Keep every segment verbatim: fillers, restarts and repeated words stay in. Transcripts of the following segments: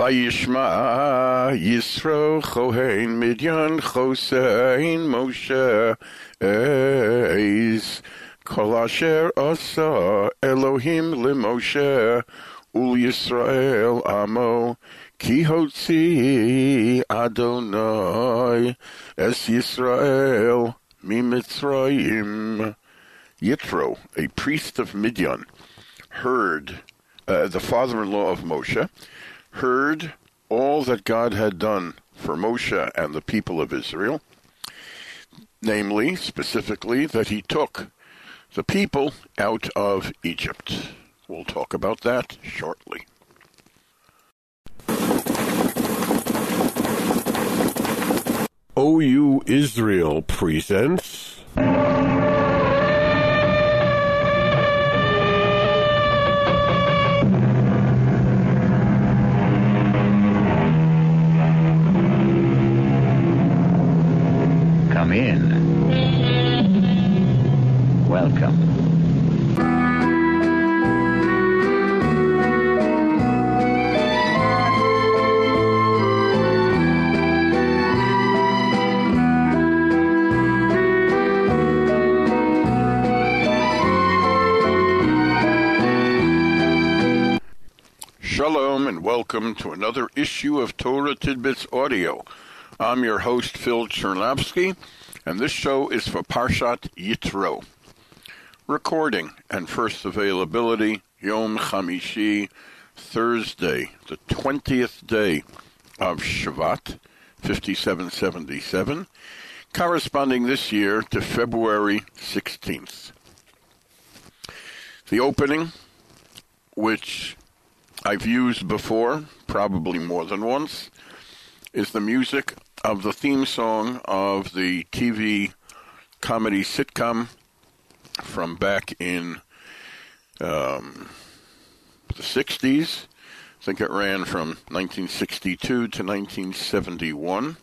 Vayishma Yisro Chohen Midyan Chosein Moshe Eis Kol Asher Asa Elohim LeMoshe Ul Yisrael Amo Ki Hotzi Adonai Es Yisrael Mimitzrayim. Yitro, a priest of Midian, heard, uh, the father-in-law of Moshe, heard all that God had done for Moshe and the people of Israel, namely, specifically, that he took the people out of Egypt. We'll talk about that shortly. O U Israel presents... Come in. Welcome. Shalom and welcome to another issue of Torah Tidbits Audio. I'm your host, Phil Chernavsky, and this show is for Parshat Yitro. Recording and first availability, Yom Chamishi, Thursday, the twentieth day of Shvat, fifty-seven seventy-seven, corresponding this year to February sixteenth. The opening, which I've used before, probably more than once, is the music of the theme song of the T V comedy sitcom from back in um, the sixties. I think it ran from nineteen sixty-two to nineteen seventy-one.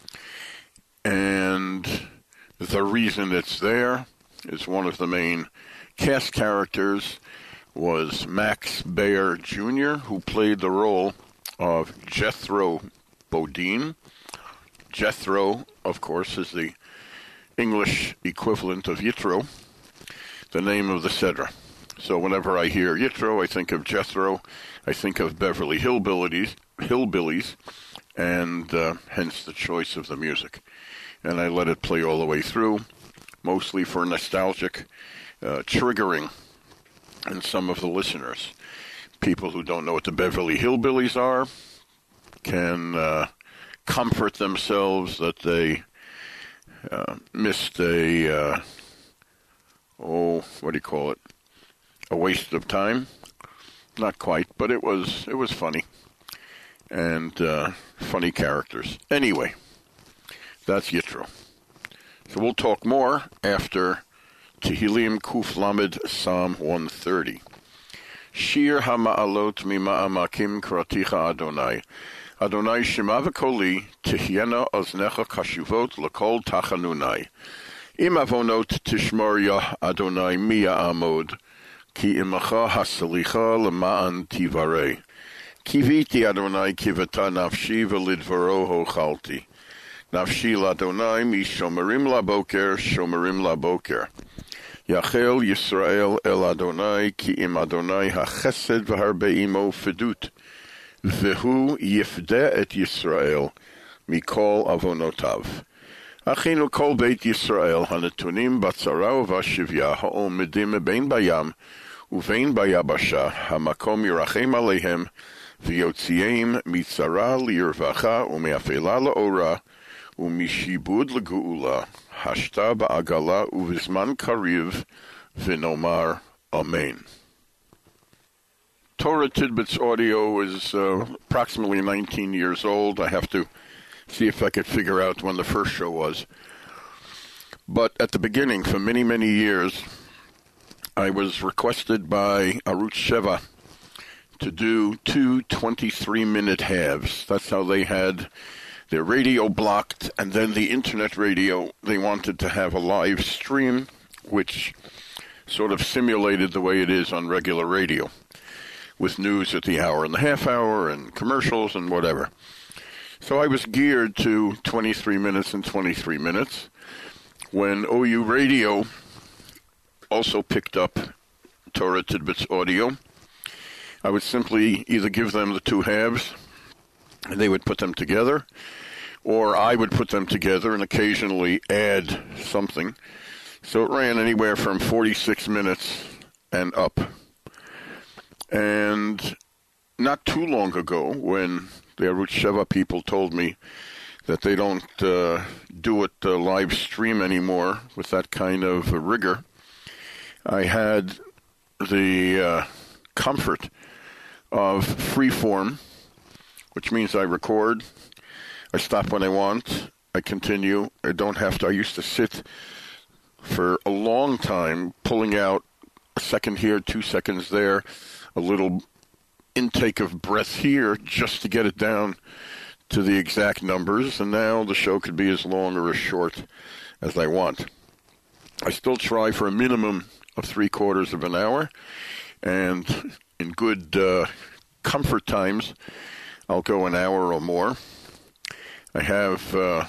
And the reason it's there is one of the main cast characters was Max Baer Junior, who played the role of Jethro Bodine. Jethro, of course, is the English equivalent of Yitro, the name of the Sedra. So whenever I hear Yitro, I think of Jethro, I think of Beverly Hillbillies, Hillbillies, and uh, hence the choice of the music. And I let it play all the way through, mostly for nostalgic uh, triggering in some of the listeners. People who don't know what the Beverly Hillbillies are can uh, comfort themselves that they uh, missed a, uh, oh, what do you call it? A waste of time? Not quite, but it was it was funny. And uh, funny characters. Anyway, that's Yitro. So we'll talk more after Tehillim Kuf Lamed, Psalm one thirty. Shir HaMa'alot Mima'amakim Kraticha Adonai. Adonai Shema v'koli tihyena oznecha kashuvot l'kol tachanunai. Im avonot tishmor yah Adonai mi ya'amod, ki imacha hasalicha l'ma'an tivarei. Kiviti Adonai kivata nafshi v'lidvaro hochalti. Nafshi l'Adonai mi shomerim laboker, shomerim laboker. Yachel Yisrael el Adonai, ki im Adonai hachesed v'harbeimo fedut. Vehu yifdeh et Yisrael mikol avonotav. Achinu kol beit Yisrael hanetunim batzara v'ashivya ha'omedim bein bayam uvein bayabasha hamakom yirachem aleihem v'yotziim mitzara lirvacha umeafela la'ora umishibud l'geula hashta ba'agala uvizman kariv v'nomar amen. Torah Tidbits Audio is uh, approximately nineteen years old. I have to see if I could figure out when the first show was. But at the beginning, for many, many years, I was requested by Arutz Sheva to do two twenty-three minute halves. That's how they had their radio blocked, and then the internet radio, they wanted to have a live stream, which sort of simulated the way it is on regular radio. with news at the hour and the half hour and commercials and whatever. So I was geared to twenty-three minutes and twenty-three minutes. When O U Radio also picked up Torah Tidbits audio, I would simply either give them the two halves, and they would put them together, or I would put them together and occasionally add something. So it ran anywhere from forty-six minutes and up. And not too long ago, when the Arutz Sheva people told me that they don't uh, do it uh, live stream anymore with that kind of uh, rigor, I had the uh, comfort of freeform, which means I record, I stop when I want, I continue, I don't have to, I used to sit for a long time pulling out a second here, two seconds there, a little intake of breath here just to get it down to the exact numbers, and now the show could be as long or as short as I want. I still try for a minimum of three quarters of an hour, and in good uh, comfort times, I'll go an hour or more. I have uh,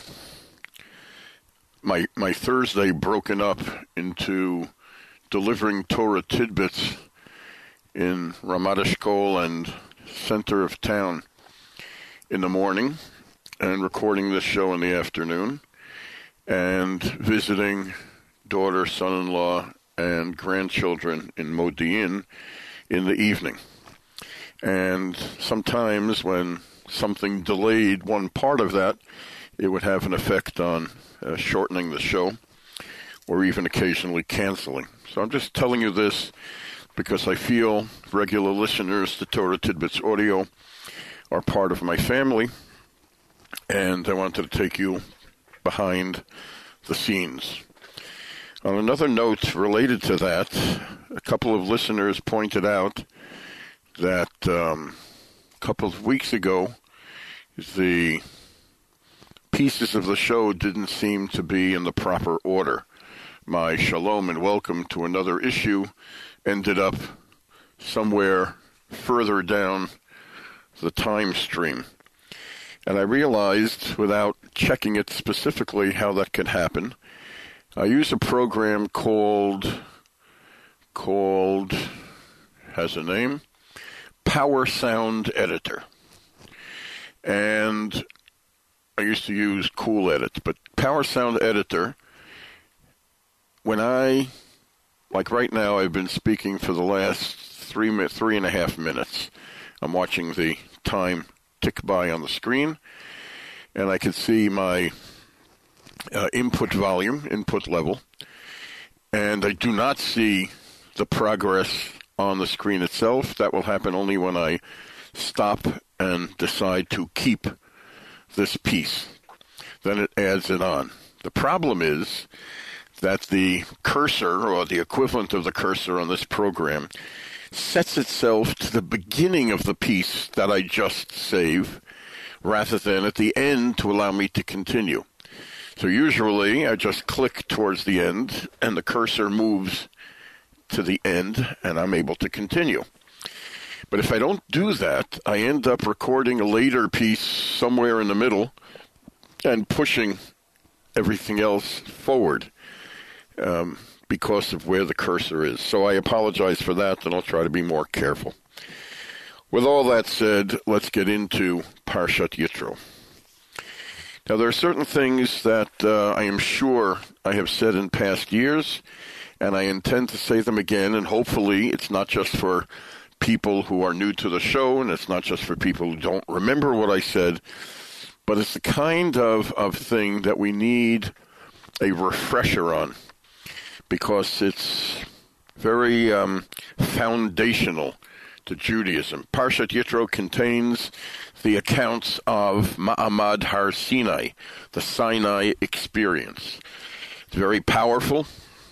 my my Thursday broken up into delivering Torah tidbits in Ramat Eshkol and center of town in the morning, and recording this show in the afternoon, and visiting daughter, son-in-law, and grandchildren in Modi'in in the evening. And sometimes when something delayed one part of that, it would have an effect on uh, shortening the show, or even occasionally canceling. So I'm just telling you this because I feel regular listeners to Torah Tidbits Audio are part of my family, and I wanted to take you behind the scenes. On another note related to that, a couple of listeners pointed out that um, a couple of weeks ago, the pieces of the show didn't seem to be in the proper order. My shalom and welcome to another issue ended up somewhere further down the time stream. And I realized, without checking it specifically, how that could happen. I use a program called, called, has a name, Power Sound Editor. And I used to use Cool Edit, but Power Sound Editor, when I, like right now, I've been speaking for the last three, three and a half minutes. I'm watching the time tick by on the screen, and I can see my uh, input volume, input level, and I do not see the progress on the screen itself. That will happen only when I stop and decide to keep this piece. Then it adds it on. The problem is that the cursor, or the equivalent of the cursor on this program, sets itself to the beginning of the piece that I just save, rather than at the end to allow me to continue. So usually I just click towards the end, and the cursor moves to the end, and I'm able to continue. But if I don't do that, I end up recording a later piece somewhere in the middle and pushing everything else forward um, because of where the cursor is. So I apologize for that, and I'll try to be more careful. With all that said, let's get into Parshat Yitro. Now, there are certain things that uh, I am sure I have said in past years, and I intend to say them again, and hopefully it's not just for people who are new to the show, and it's not just for people who don't remember what I said, but it's the kind of, of thing that we need a refresher on, because it's very um, foundational to Judaism. Parshat Yitro contains the accounts of Ma'amad Har Sinai, the Sinai experience. It's very powerful,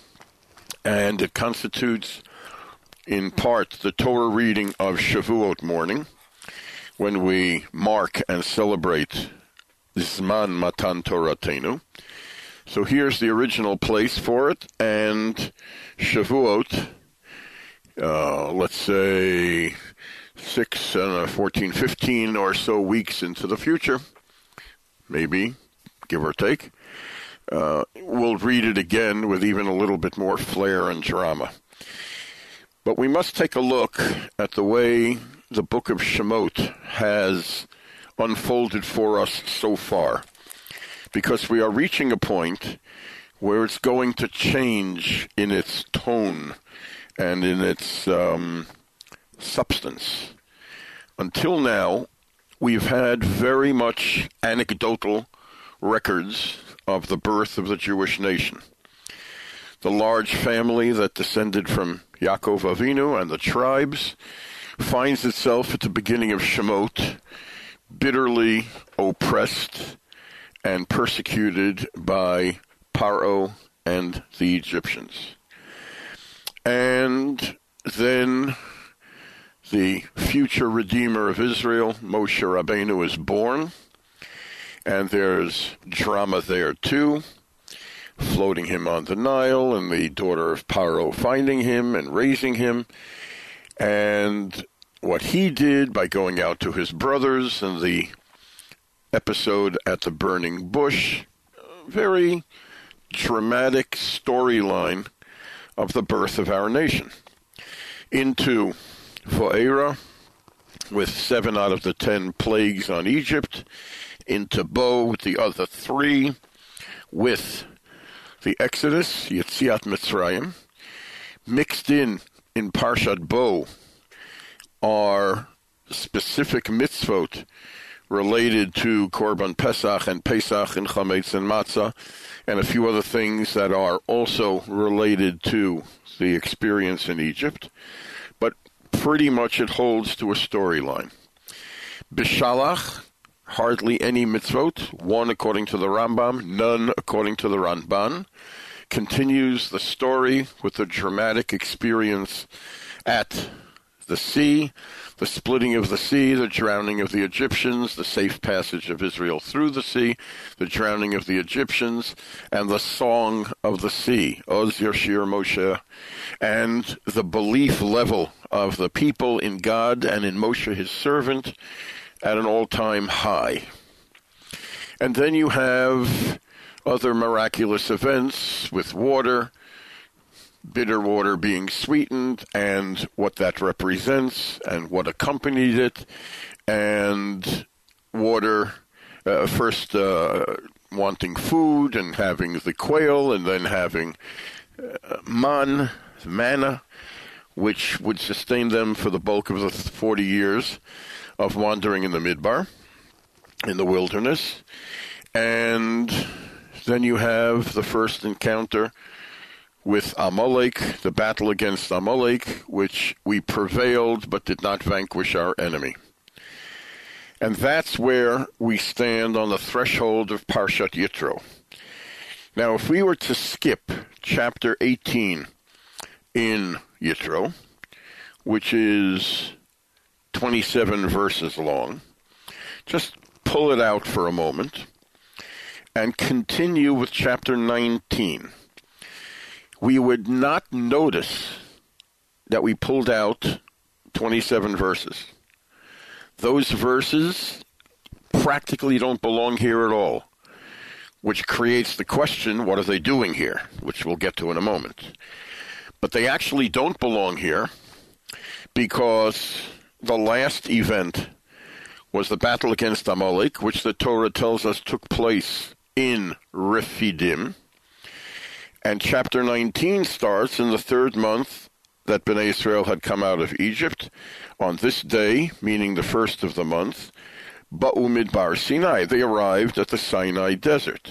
and it constitutes, in part, the Torah reading of Shavuot morning, when we mark and celebrate Zman Matan Toratenu. So here's the original place for it, and Shavuot, uh, let's say six, uh, fourteen, fifteen or so weeks into the future, maybe, give or take, uh, we'll read it again with even a little bit more flair and drama. But we must take a look at the way the book of Shemot has unfolded for us so far, because we are reaching a point where it's going to change in its tone and in its um, substance. Until now, we've had very much anecdotal records of the birth of the Jewish nation. The large family that descended from Yaakov Avinu and the tribes finds itself at the beginning of Shemot bitterly oppressed and persecuted by Paro and the Egyptians. And then the future Redeemer of Israel, Moshe Rabbeinu, is born, and there's drama there too, floating him on the Nile, and the daughter of Paro finding him and raising him, and what he did by going out to his brothers, and the episode at the burning bush, very dramatic storyline of the birth of our nation. Into Vo'era, with seven out of the ten plagues on Egypt, into Bo with the other three, with the Exodus, Yetziat Mitzrayim. Mixed in in Parshat Bo are specific mitzvot related to Korban Pesach and Pesach and Chametz and Matzah, and a few other things that are also related to the experience in Egypt. But pretty much it holds to a storyline. Bishalach, hardly any mitzvot, one according to the Rambam, none according to the Ramban, continues the story with the dramatic experience at the sea, the splitting of the sea, the drowning of the Egyptians, the safe passage of Israel through the sea, the drowning of the Egyptians, and the song of the sea, Oz Yashir Moshe, and the belief level of the people in God and in Moshe, his servant, at an all-time high. And then you have other miraculous events with water, bitter water being sweetened, and what that represents, and what accompanied it, and water, uh, first uh, wanting food, and having the quail, and then having uh, man, manna, which would sustain them for the bulk of the forty years of wandering in the Midbar, in the wilderness. And then you have the first encounter with Amalek, the battle against Amalek, which we prevailed but did not vanquish our enemy. And that's where we stand on the threshold of Parshat Yitro. Now, if we were to skip chapter eighteen in Yitro, which is twenty-seven verses long, just pull it out for a moment and continue with chapter nineteen. We would not notice that we pulled out twenty-seven verses. Those verses practically don't belong here at all, which creates the question, what are they doing here? Which we'll get to in a moment. But they actually don't belong here because the last event was the battle against Amalek, which the Torah tells us took place in Rephidim. And chapter nineteen starts in the third month that Bnei Israel had come out of Egypt. On this day, meaning the first of the month, Ba'u Midbar Sinai, they arrived at the Sinai desert.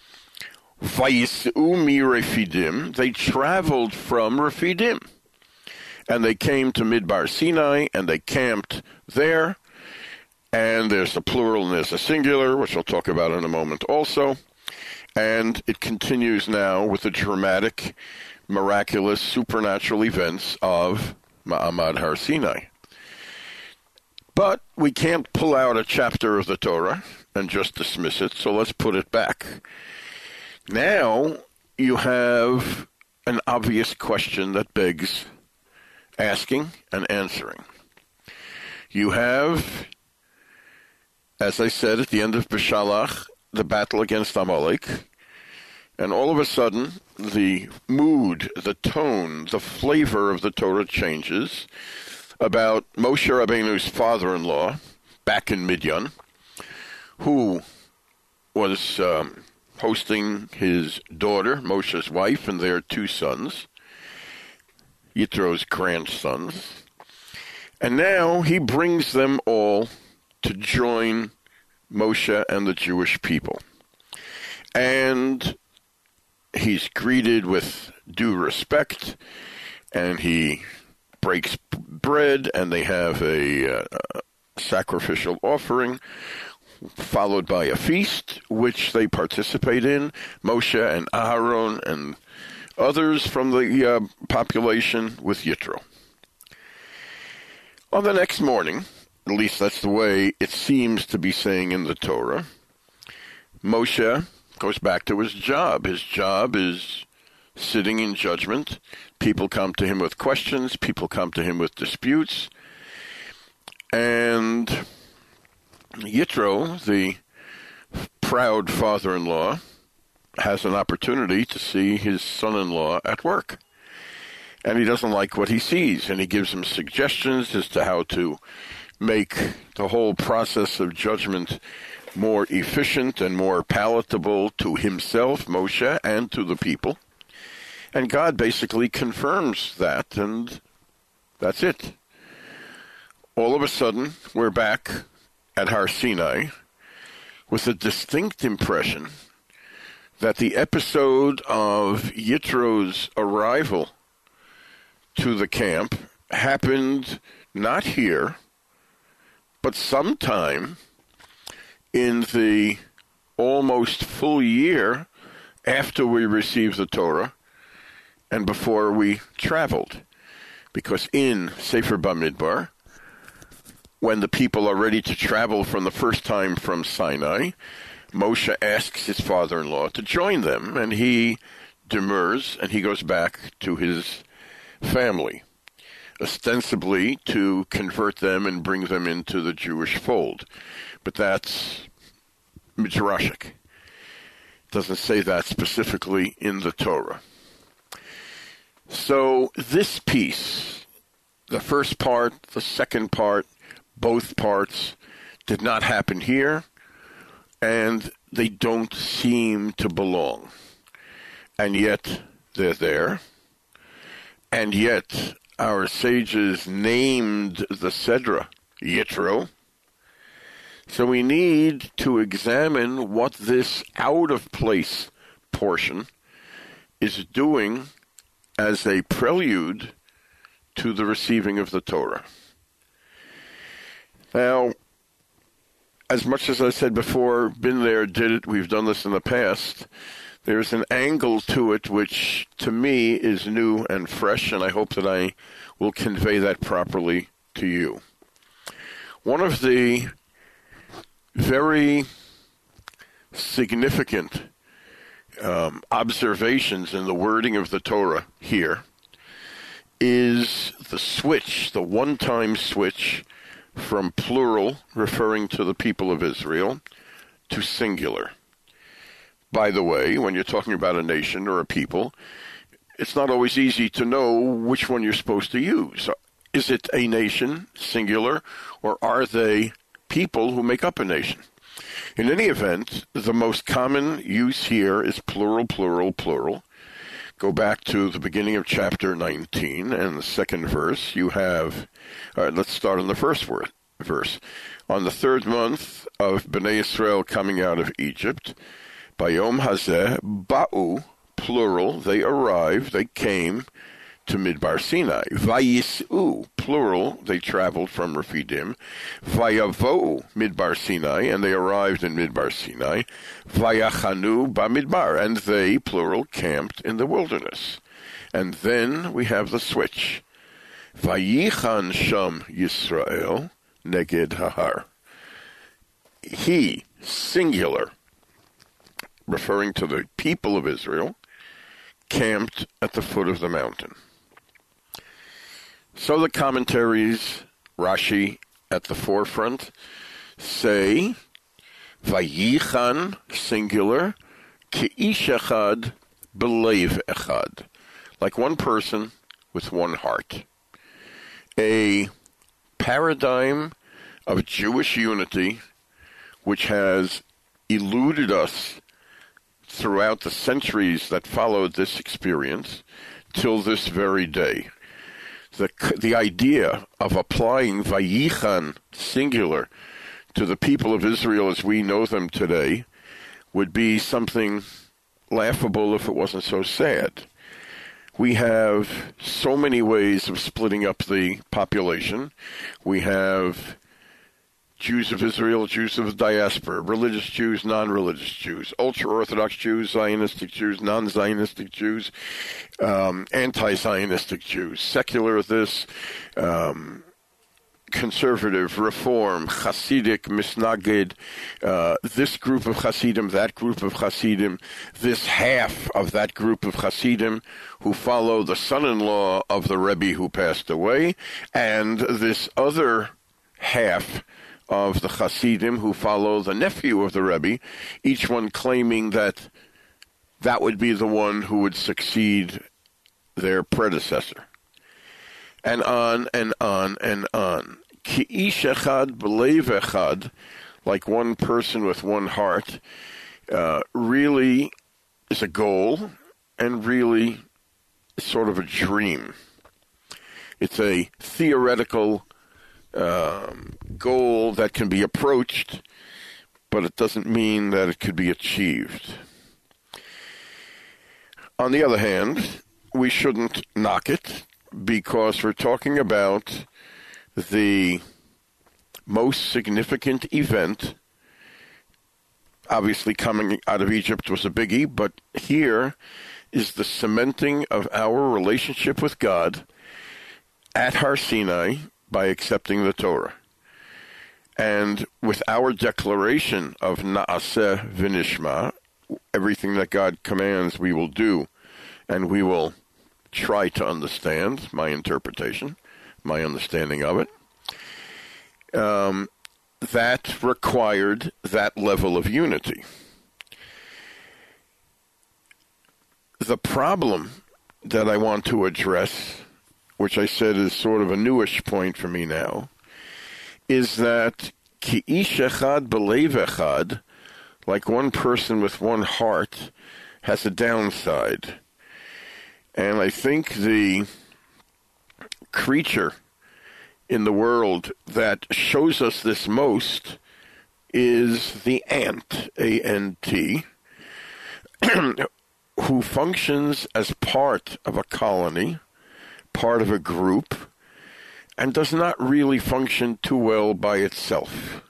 Vayis'u mi Rephidim, they traveled from Rephidim. And they came to Midbar Sinai, and they camped there. And there's a plural and there's a singular, which I'll talk about in a moment also. And it continues now with the dramatic, miraculous, supernatural events of Ma'amad Har Sinai. But we can't pull out a chapter of the Torah and just dismiss it, so let's put it back. Now you have an obvious question that begs asking and answering. You have, as I said at the end of Beshalach, the battle against Amalek, and all of a sudden, the mood, the tone, the flavor of the Torah changes about Moshe Rabbeinu's father-in-law back in Midian, who was um, hosting his daughter, Moshe's wife, and their two sons, Yitro's grandsons. And now he brings them all to join Moshe and the Jewish people. And he's greeted with due respect, and he breaks bread, and they have a uh, sacrificial offering, followed by a feast, which they participate in. Moshe and Aharon and others from the uh, population with Yitro. On the next morning, at least that's the way it seems to be saying in the Torah, Moshe goes back to his job. His job is sitting in judgment. People come to him with questions. People come to him with disputes. And Yitro, the proud father-in-law, has an opportunity to see his son-in-law at work. And he doesn't like what he sees, and he gives him suggestions as to how to make the whole process of judgment more efficient and more palatable to himself, Moshe, and to the people. And God basically confirms that, and that's it. All of a sudden, we're back at Har Sinai with a distinct impression that the episode of Yitro's arrival to the camp happened not here, but sometime in the almost full year after we received the Torah and before we traveled. Because in Sefer Bamidbar, when the people are ready to travel from the first time from Sinai, Moshe asks his father-in-law to join them, and he demurs, and he goes back to his family, ostensibly to convert them and bring them into the Jewish fold. But that's midrashic. It doesn't say that specifically in the Torah. So this piece, the first part, the second part, both parts, did not happen here, and they don't seem to belong. And yet they're there. And yet, our sages named the Sedra Yitro. So we need to examine what this out-of-place portion is doing as a prelude to the receiving of the Torah. Now, as much as I said before, been there, did it, we've done this in the past, there's an angle to it which, to me, is new and fresh, and I hope that I will convey that properly to you. One of the very significant um, observations in the wording of the Torah here is the switch, the one-time switch from plural, referring to the people of Israel, to singular. By the way, when you're talking about a nation or a people, it's not always easy to know which one you're supposed to use. Is it a nation, singular, or are they people who make up a nation? In any event, the most common use here is plural, plural, plural. Go back to the beginning of chapter nineteen and the second verse. You have, all right, let's start on the first word, verse. On the third month of Bnei Israel coming out of Egypt, Bayom Hazeh, Ba'u, plural, they arrived, they came to Midbar Sinai. Vayis'u, plural, they traveled from Rephidim. Vayavo'u, Midbar Sinai, and they arrived in Midbar Sinai. Vayachanu Bamidbar, and they, plural, camped in the wilderness. And then we have the switch. Vayichan Sham Yisrael, Neged Hahar. He, singular, referring to the people of Israel, camped at the foot of the mountain. So the commentaries, Rashi at the forefront, say, Vayichan, singular, Ki'ish echad, belev echad, like one person with one heart. A paradigm of Jewish unity which has eluded us throughout the centuries that followed this experience till this very day. The, the idea of applying Vayichan, singular, to the people of Israel as we know them today would be something laughable if it wasn't so sad. We have so many ways of splitting up the population. We have Jews of Israel, Jews of the diaspora, religious Jews, non-religious Jews, ultra-Orthodox Jews, Zionistic Jews, non-Zionistic Jews, um, anti-Zionistic Jews, secular this, um, conservative, reform, Hasidic, Misnagid, uh, this group of Hasidim, that group of Hasidim, this half of that group of Hasidim who follow the son-in-law of the Rebbe who passed away, and this other half of the Hasidim who follow the nephew of the Rebbe, each one claiming that that would be the one who would succeed their predecessor. And on and on and on. Ki'ish echad belev echad, like one person with one heart, uh, really is a goal and really is sort of a dream. It's a theoretical um, goal that can be approached, but it doesn't mean that it could be achieved. On the other hand, we shouldn't knock it, because we're talking about the most significant event. Obviously, coming out of Egypt was a biggie, but here is the cementing of our relationship with God at Har Sinai by accepting the Torah. And with our declaration of Na'aseh v'nishma, everything that God commands we will do, and we will try to understand, my interpretation, my understanding of it, um, that required that level of unity. The problem that I want to address, which I said is sort of a newish point for me now, is that Ki'ish echad belev echad, like one person with one heart, has a downside. And I think the creature in the world that shows us this most is the ant, A N T, who functions as part of a colony, part of a group, and does not really function too well by itself.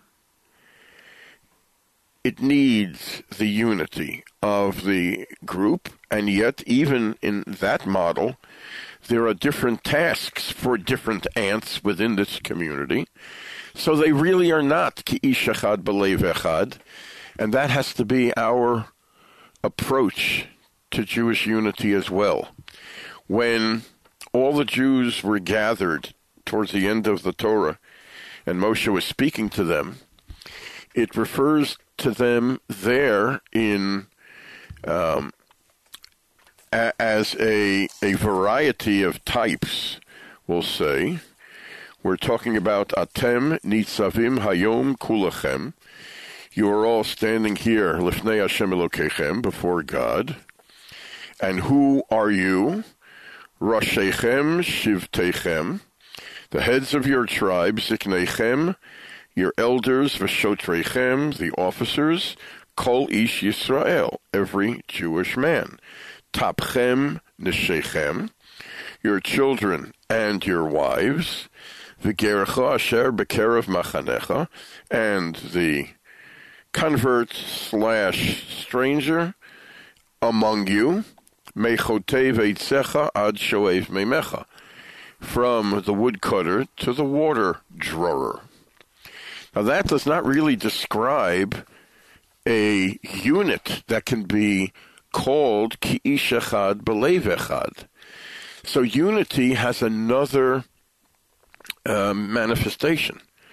It needs the unity of the group, and yet even in that model, there are different tasks for different ants within this community. So they really are not Ki'ish echad belev echad, and that has to be our approach to Jewish unity as well. When all the Jews were gathered towards the end of the Torah, and Moshe was speaking to them, it refers to them there in um, a, as a a variety of types, we'll say. We're talking about Atem nitzavim hayom kulachem. You are all standing here, lifnei Hashem Elokechem, before God. And who are you? Roshechem shivtechem, the heads of your tribes, ziknechem, your elders, v'shotrechem, the officers, kol ish Yisrael, every Jewish man. Tapchem neshechem, your children and your wives, v'gerecha asher bekerev machanecha, and the convert slash stranger among you, mechotev eitzecha ad shoev meimecha, from the woodcutter to the water drawer. Now that does not really describe a unit that can be called Ki'ish echad belev echad. So unity has another uh, manifestation.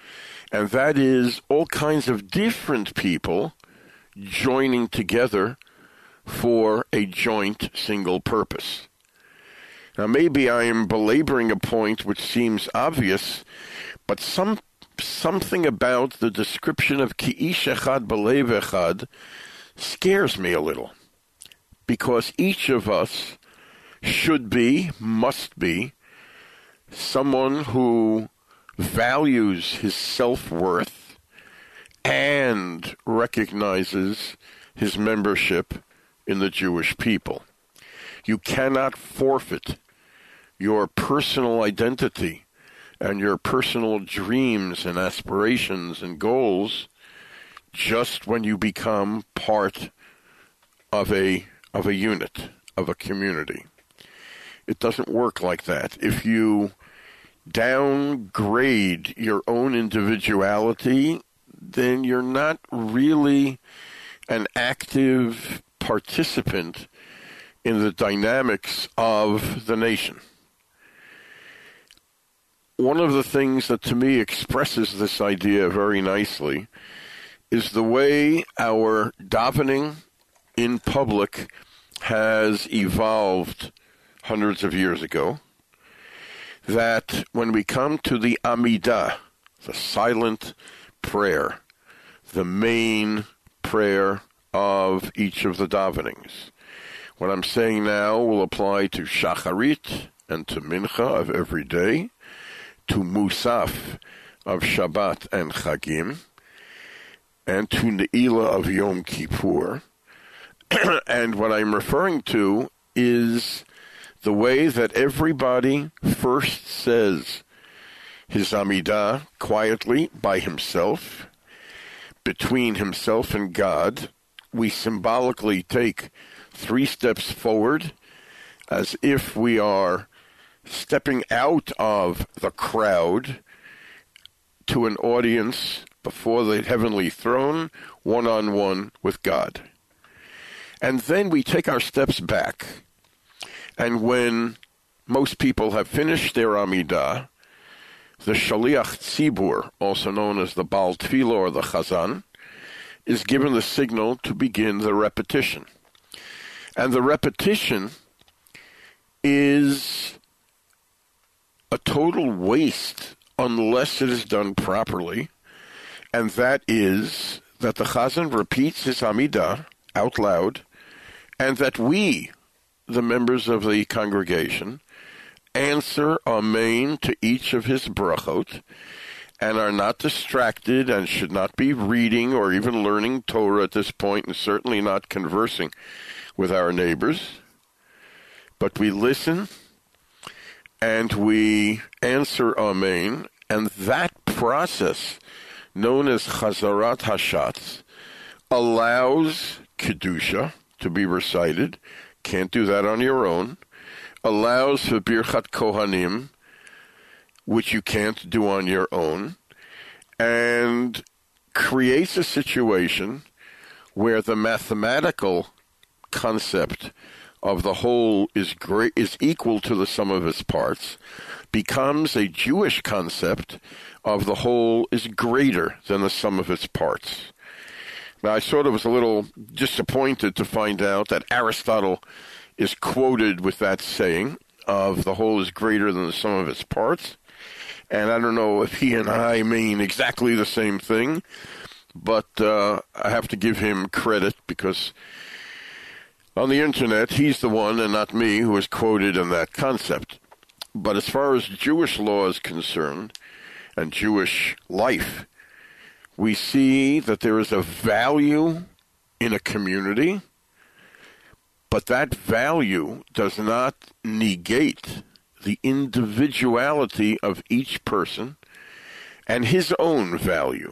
And that is all kinds of different people joining together for a joint single purpose. Now, maybe I am belaboring a point which seems obvious, but some something about the description of ki ish echad belev echad scares me a little, because each of us should be, must be, someone who values his self-worth and recognizes his membership in the Jewish people. You cannot forfeit your personal identity and your personal dreams and aspirations and goals just when you become part of a of a unit, of a community. It doesn't work like that. If you downgrade your own individuality, then you're not really an active participant in the dynamics of the nation. One of the things that to me expresses this idea very nicely is the way our davening in public has evolved hundreds of years ago, that when we come to the Amidah, the silent prayer, the main prayer of each of the davenings, what I'm saying now will apply to Shacharit and to Mincha of every day, to Musaf of Shabbat and Chagim, and to Ne'ilah of Yom Kippur. And what I'm referring to is the way that everybody first says his Amidah quietly by himself, between himself and God. We symbolically take three steps forward as if we are stepping out of the crowd to an audience before the heavenly throne, one-on-one with God. And then we take our steps back. And when most people have finished their Amidah, the Shaliach Tzibur, also known as the Baal Tefillah or the Chazan, is given the signal to begin the repetition. And the repetition is a total waste unless it is done properly, and that is that the Chazan repeats his Amidah out loud, and that we, the members of the congregation, answer Amen to each of his brachot, and are not distracted and should not be reading or even learning Torah at this point, and certainly not conversing with our neighbors. But we listen and we answer Amen, and that process, known as Chazarat Hashatz, allows Kedusha to be recited. Can't do that on your own. Allows for Birchat Kohanim, which you can't do on your own, and creates a situation where the mathematical concept of the whole is great, is equal to the sum of its parts, becomes a Jewish concept of the whole is greater than the sum of its parts. Now, I sort of was a little disappointed to find out that Aristotle is quoted with that saying of the whole is greater than the sum of its parts. And I don't know if he and I mean exactly the same thing, but uh, I have to give him credit because on the internet, he's the one and not me who is quoted in that concept. But as far as Jewish law is concerned and Jewish life, we see that there is a value in a community, but that value does not negate the individuality of each person and his own value.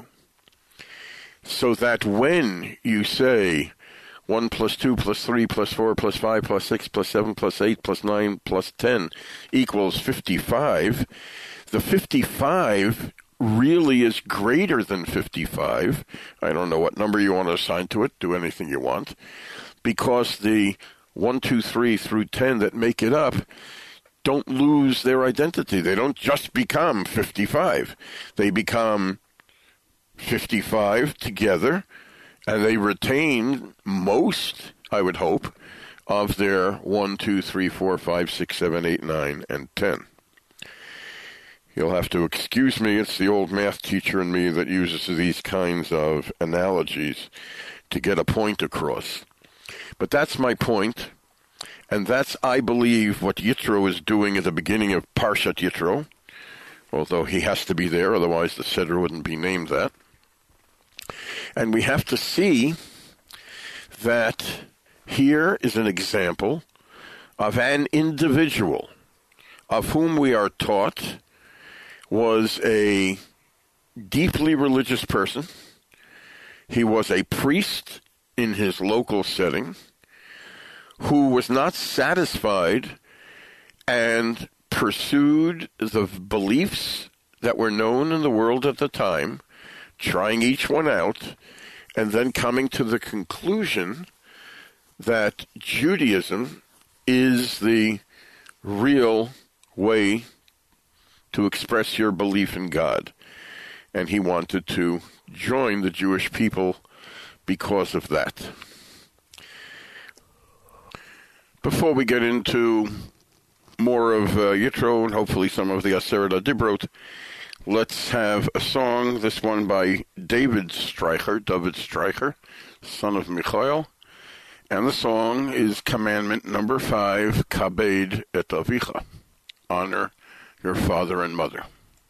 So that when you say one plus two plus three plus four plus five plus six plus seven plus eight plus nine plus ten equals fifty-five, the fifty-five really is greater than fifty-five. I don't know what number you want to assign to it. Do anything you want. Because the one, two, three through ten that make it up don't lose their identity. They don't just become fifty-five. They become fifty-five together, and they retained most, I would hope, of their one, two, three, four, five, six, seven, eight, nine, and ten. You'll have to excuse me, it's the old math teacher in me that uses these kinds of analogies to get a point across. But that's my point, and that's, I believe, what Yitro is doing at the beginning of Parshat Yitro, although he has to be there, otherwise the Seder wouldn't be named that. And we have to see that here is an example of an individual of whom we are taught was a deeply religious person. He was a priest in his local setting who was not satisfied and pursued the beliefs that were known in the world at the time, trying each one out, and then coming to the conclusion that Judaism is the real way to express your belief in God. And he wanted to join the Jewish people because of that. Before we get into more of uh, Yitro and hopefully some of the Aseret HaDibrot, let's have a song, this one by David Streicher, David Streicher, son of Michael. And the song is commandment number five, Kabed et Avicha, honor your father and mother.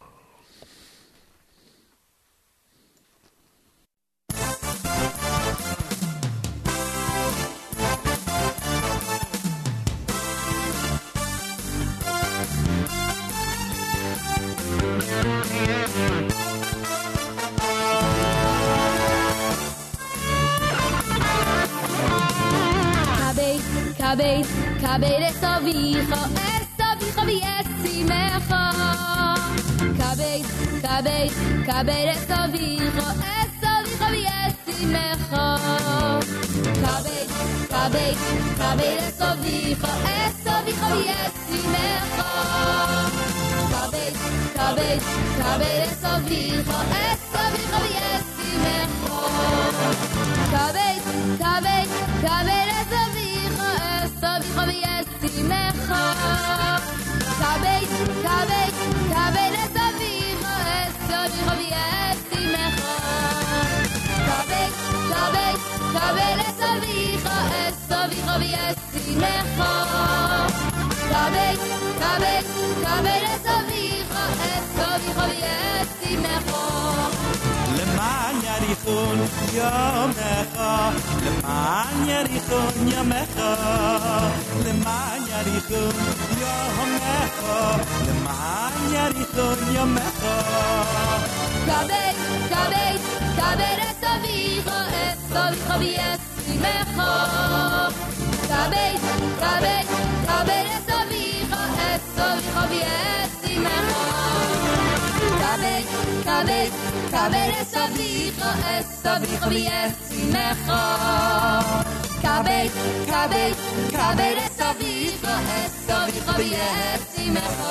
Kabed, kabed es avicha, es avicha v'yesimecha. Kabed, kabed, kabed es avicha, es avicha v'yesimecha. Kabed, kabed, kabed es avicha, es avicha v'yesimecha. Kabed, kabed, kabed es avicha, es avicha v'yesimecha. Kabed, kabed, kabed es avicha, es avicha v'yesimecha. Kabed, kabed, kabed es avicha, es avicha v'yesimecha. Kabed, kabed, kabed es avicha, es avicha v'yesimecha. Kabed, kabed, kabed es avicha, es avicha v'yesimecha. למען יריחון יומך, למען יריחון יומך, למען יריחון יומך, למען יריחון יומך. kabed, kabed, kabed es avicha, es avicha v'yesimecha. Kabed, kabed, kabed es avicha, es avicha v'yesimecha. Kabed, kabed, kabed es avicha, es avicha v'yesimecha. Kabed, kabed, kabed es avicha, es avicha v'yesimecha.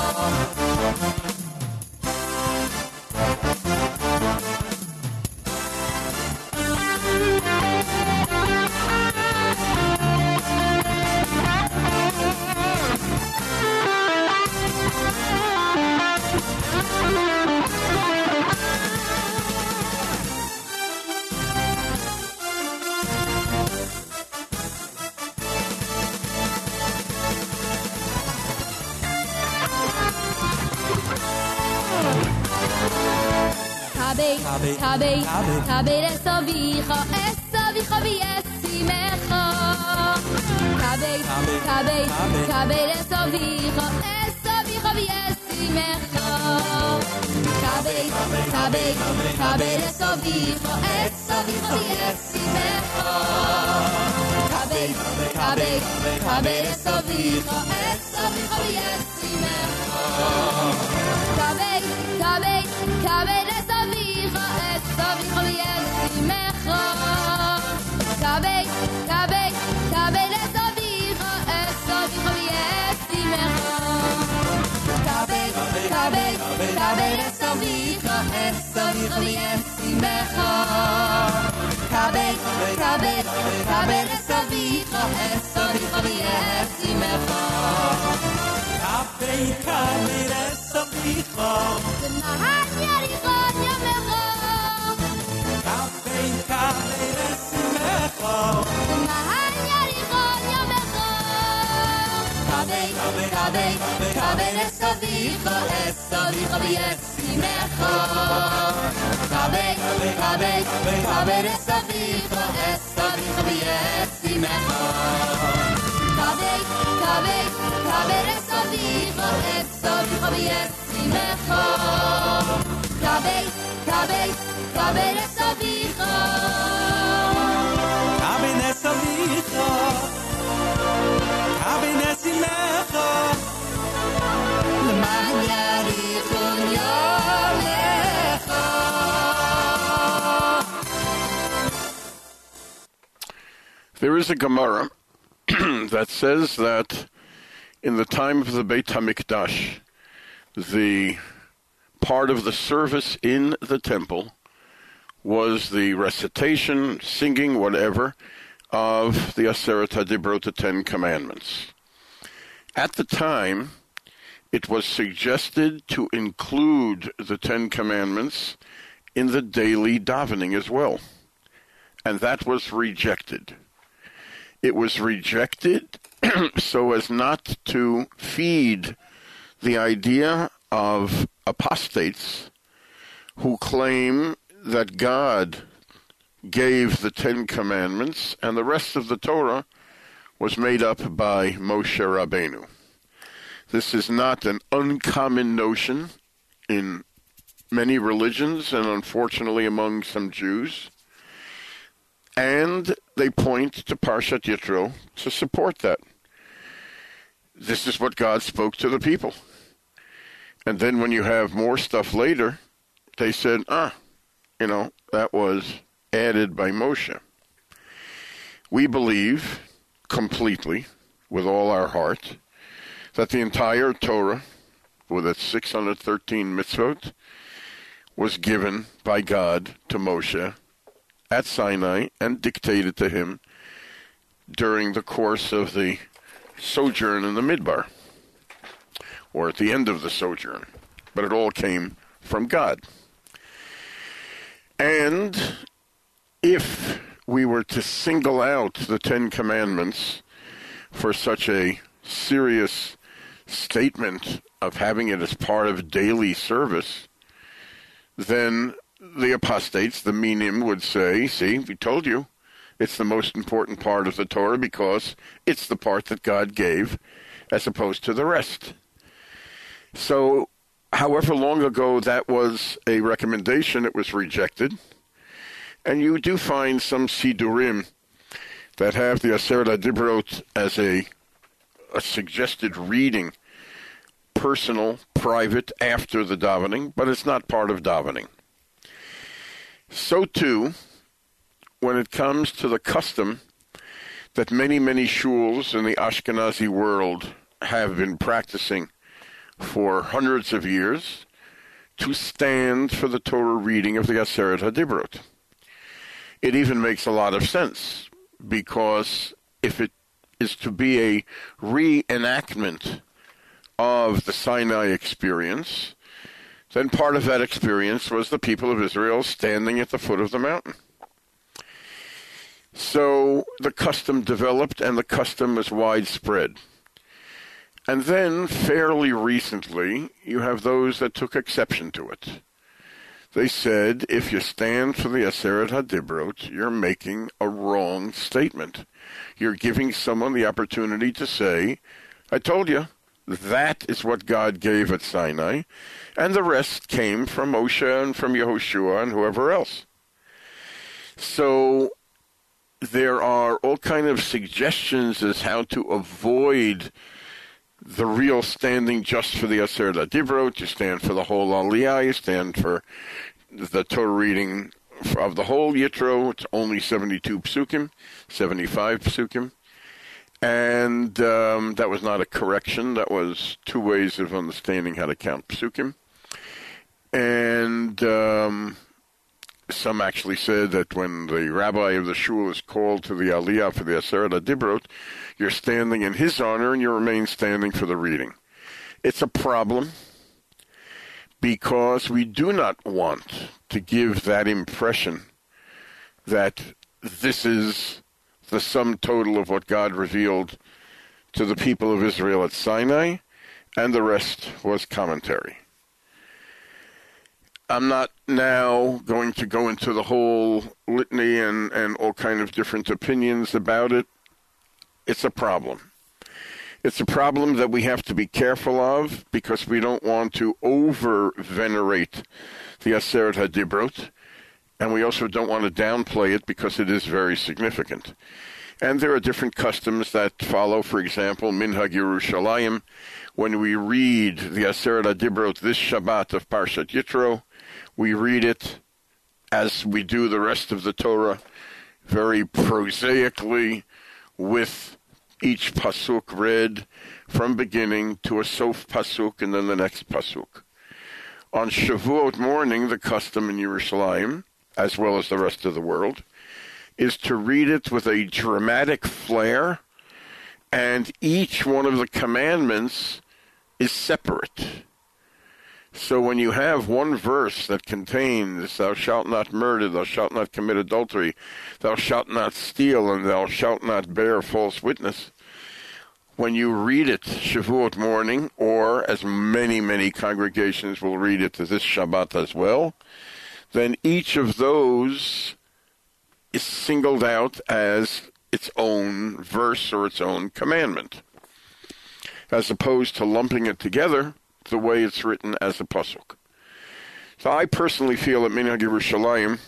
Kabed, kabed, kabed es avicha, es avicha v'yesimecha. Kabed, kabed, kabed es avicha, es avicha v'yesimecha. Kabed, kabed, kabed es avicha, es avicha v'yesimecha. Kabed, kabed, kabed es avicha, es avicha v'yesimecha. Kabed, kabed, kabed es avicha, es avicha v'yesimecha. Kabed, kabed, kabed es avicha, es avicha v'yesimecha. Kabed, kabed, kabed es avicha, esavicha v'yesimecha. Kabed, kabed, kabed esavicha, esavicha v'yesimecha. Kabed, kabed esavicha, L'mahan yerichon yamecha. kabed, kabed esimecha, L'mahan yerichon yamecha. Kabed, kabed, kabed esavicha, esavicha v'yesimecha. Kabed, kabed, kabed esavicha, esavicha v'yesimecha. Kabed, kabed, kabed esavicha, esavicha v'yesimecha. Kabed, kabed, kabed esavicha. kabed esavicha, kabed esimecha, L'mahan yerichon yamecha. There is a Gemara that says that in the time of the Beit HaMikdash, the part of the service in the temple was the recitation, singing, whatever, of the Aseret HaDibrot, the Ten Commandments. At the time, it was suggested to include the Ten Commandments in the daily davening as well, and that was rejected. It was rejected so as not to feed the idea of apostates who claim that God gave the Ten Commandments and the rest of the Torah was made up by Moshe Rabbeinu. This is not an uncommon notion in many religions and unfortunately among some Jews. And they point to Parshat Yitro to support that. This is what God spoke to the people. And then when you have more stuff later, they said, ah, you know, that was added by Moshe. We believe completely, with all our heart, that the entire Torah, with its six hundred thirteen mitzvot, was given by God to Moshe at Sinai and dictated to him during the course of the sojourn in the Midbar, or at the end of the sojourn. But it all came from God. And if we were to single out the Ten Commandments for such a serious statement of having it as part of daily service, then the apostates, the minim, would say, see, we told you, it's the most important part of the Torah because it's the part that God gave as opposed to the rest. So, however long ago that was a recommendation, it was rejected. And you do find some Sidurim that have the Aseret HaDibrot as a, a suggested reading, personal, private, after the davening, but it's not part of davening. So too, when it comes to the custom that many, many shuls in the Ashkenazi world have been practicing for hundreds of years, to stand for the Torah reading of the Aseret HaDibrot. It even makes a lot of sense, because if it is to be a reenactment of the Sinai experience, then part of that experience was the people of Israel standing at the foot of the mountain. So the custom developed, and the custom was widespread. And then, fairly recently, you have those that took exception to it. They said, if you stand for the Aseret HaDibrot, you're making a wrong statement. You're giving someone the opportunity to say, I told you, that is what God gave at Sinai, and the rest came from Moshe and from Yehoshua and whoever else. So there are all kinds of suggestions as how to avoid the real standing just for the Aseret HaDibrot. You stand for the whole Aliyah, you stand for the Torah reading of the whole Yitro. It's only seventy-two psukim, seventy-five psukim. And um, that was not a correction. That was two ways of understanding how to count psukim. And um, some actually said that when the rabbi of the shul is called to the Aliyah for the Aseret HaDibrot, you're standing in his honor and you remain standing for the reading. It's a problem because we do not want to give that impression that this is the sum total of what God revealed to the people of Israel at Sinai, and the rest was commentary. I'm not now going to go into the whole litany and, and all kind of different opinions about it. It's a problem. It's a problem that we have to be careful of because we don't want to over-venerate the Aseret HaDibrot, and we also don't want to downplay it because it is very significant. And there are different customs that follow. For example, Minhag Yerushalayim, when we read the Aseret HaDibrot this Shabbat of Parshat Yitro, we read it as we do the rest of the Torah, very prosaically, with each pasuk read from beginning to a sof pasuk and then the next pasuk. On Shavuot morning, the custom in Yerushalayim, as well as the rest of the world, is to read it with a dramatic flair, and each one of the commandments is separate. So when you have one verse that contains, thou shalt not murder, thou shalt not commit adultery, thou shalt not steal, and thou shalt not bear false witness, when you read it Shavuot morning, or as many, many congregations will read it this Shabbat as well, then each of those is singled out as its own verse or its own commandment, as opposed to lumping it together the way it's written as a pasuk. So I personally feel that Minhag Yerushalayim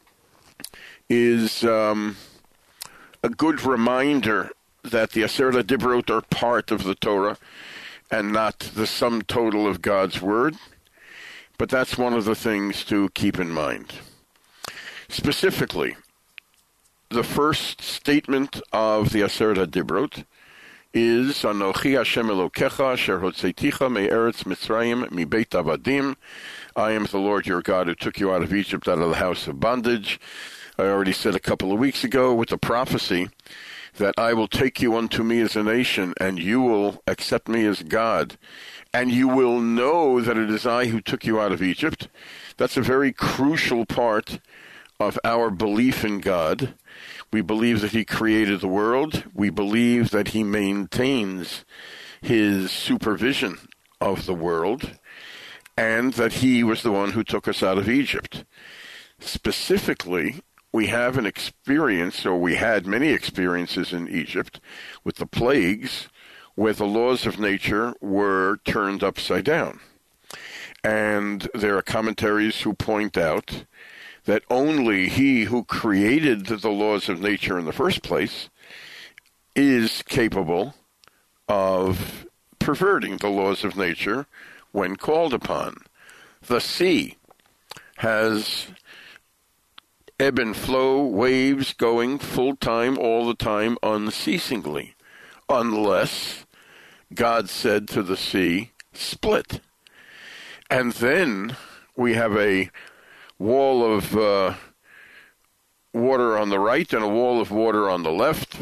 is um, a good reminder that the Aseret HaDibrot are part of the Torah and not the sum total of God's Word. But that's one of the things to keep in mind. Specifically, the first statement of the Aseret HaDibrot is Anochi Hashem Elokecha Asher Hotzeiticha Me'eretz Mitzrayim Mibeit Avadim. I am the Lord your God who took you out of Egypt, out of the house of bondage. I already said a couple of weeks ago with the prophecy that I will take you unto me as a nation, and you will accept me as God, and you will know that it is I who took you out of Egypt. That's a very crucial part of our belief in God. We believe that he created the world. We believe that he maintains his supervision of the world, and that he was the one who took us out of Egypt. Specifically, we have an experience, or we had many experiences in Egypt with the plagues, where the laws of nature were turned upside down. And there are commentaries who point out that only he who created the laws of nature in the first place is capable of perverting the laws of nature when called upon. The sea has ebb and flow, waves going full time, all the time, unceasingly, unless God said to the sea, split. And then we have a wall of uh, water on the right and a wall of water on the left.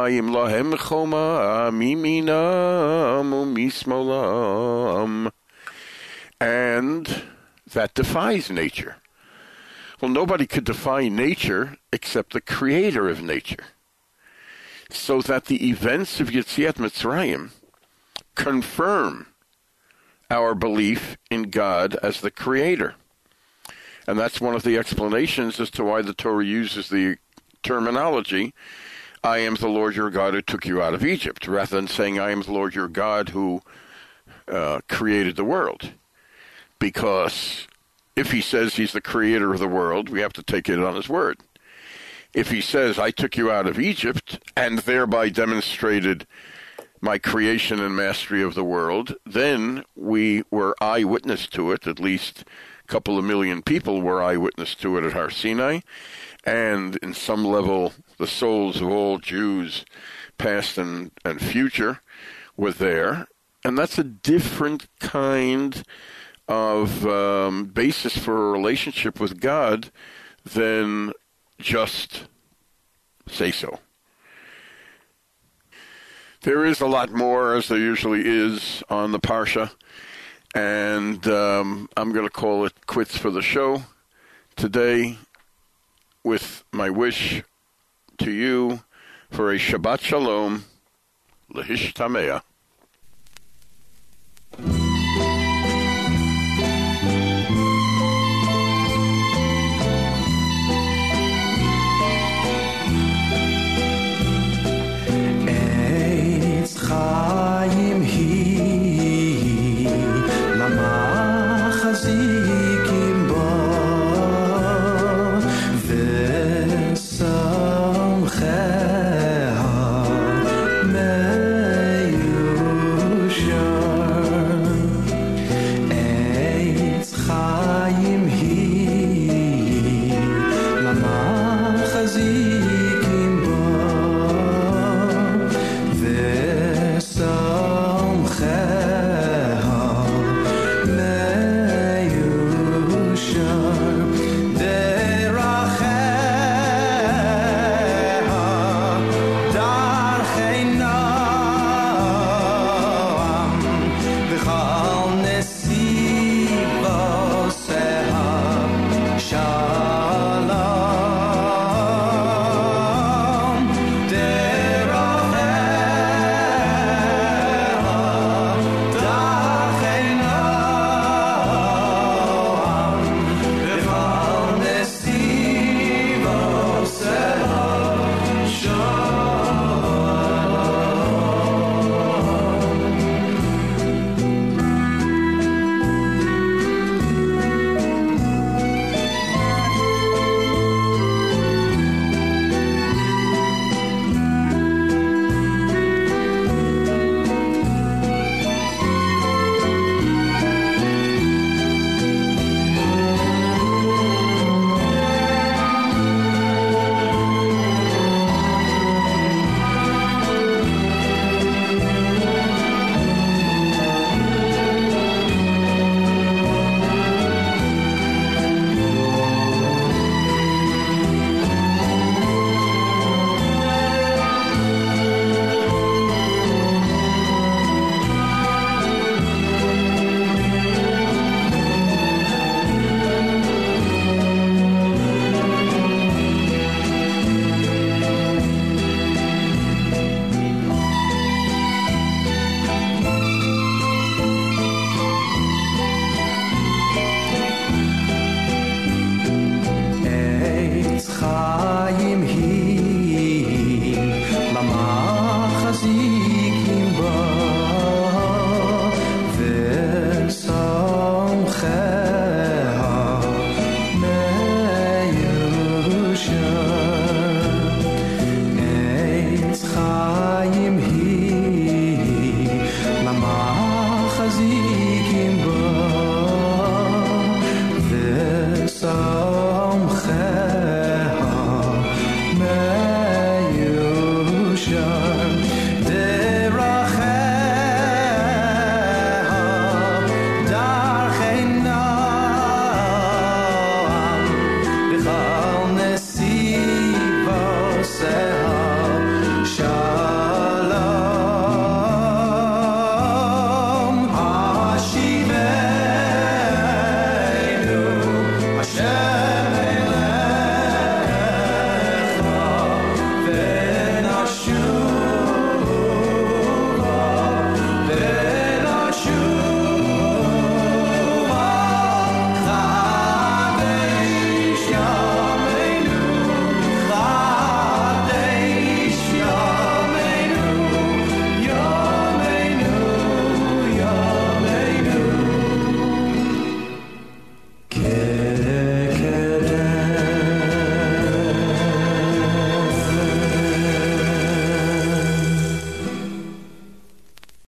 And that defies nature. Well, nobody could defy nature except the creator of nature. So that the events of Yetziat Mitzrayim confirm our belief in God as the creator. And that's one of the explanations as to why the Torah uses the terminology, I am the Lord your God who took you out of Egypt, rather than saying, I am the Lord your God who uh, created the world. Because if he says he's the creator of the world, we have to take it on his word. If he says, I took you out of Egypt, and thereby demonstrated my creation and mastery of the world, then we were eyewitness to it. At least a couple of million people were eyewitness to it at Har Sinai, and in some level the souls of all Jews, past and, and future, were there. And that's a different kind of um, basis for a relationship with God, then just say so. There is a lot more, as there usually is, on the Parsha, and um, I'm going to call it quits for the show today with my wish to you for a Shabbat Shalom, Lehishtameah.